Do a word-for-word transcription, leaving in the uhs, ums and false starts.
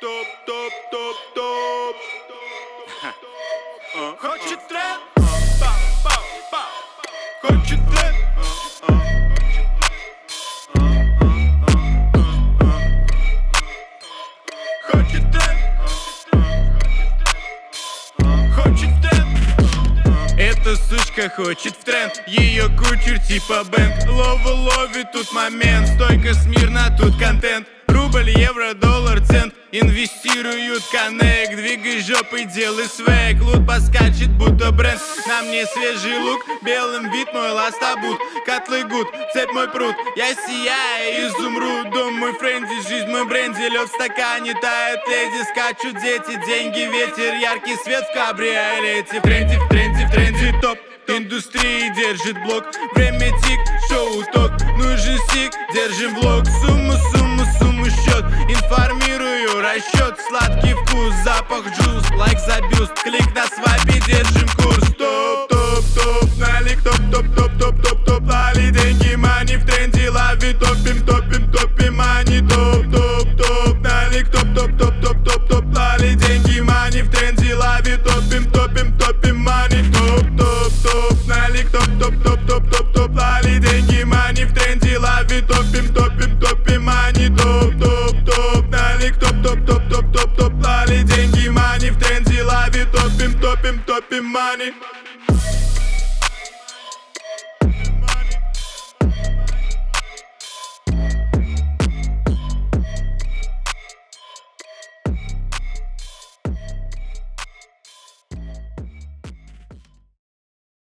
топ, топ, топ, топ. Хочет тренд, хочет тренд. Хочет тренд, хочет тренд. Эта сучка хочет в тренд, ее кучер типа бэнд. Лова ловит тут момент, стойка смирно, тут контент. Рубль, евро, доллар, цент, инвестируют коннект. Двигай жопой, делай свек, лут поскачет, будто бренд. На мне свежий лук, белым вид мой ластабут. Котлы гуд, цепь мой пруд, я сияю, изумруд. Дом мой френди, жизнь мой бренди. Лед в стакане, тает леди, скачут дети. Деньги, ветер, яркий свет в кабриолете. В тренде, в тренде, в тренде топ. Индустрии держит блок. Время тик, шоу ток. Нужен сик, держим влог. Сумму, сумму, сумму, счет. Информирую расчет. Сладкий вкус, запах джуз. Лайк за бюст, клик на свайпе, держим курс. Топ, топ, топ, налик, топ, топ, топ, топ, топ, топ. Лови деньги, мани в тренде, лови, топим, топим, топим, мани. Топ, топ, топ, налик, топ, топ, топ, топ, топ, топ. Лови деньги, мани в тренде, лови, топим, топим, топим, мани. Топ, топ, топ, налик, топ, топ, топ, топ, топ, топ. Лови деньги, мани в тренде, лови, топим, топим, топим, мани. Топ, топ, топ, налик, топ, топ, топ, топ, топ, топ. Лови деньги, мани в тренде, лови, топим, топим, топим, мани.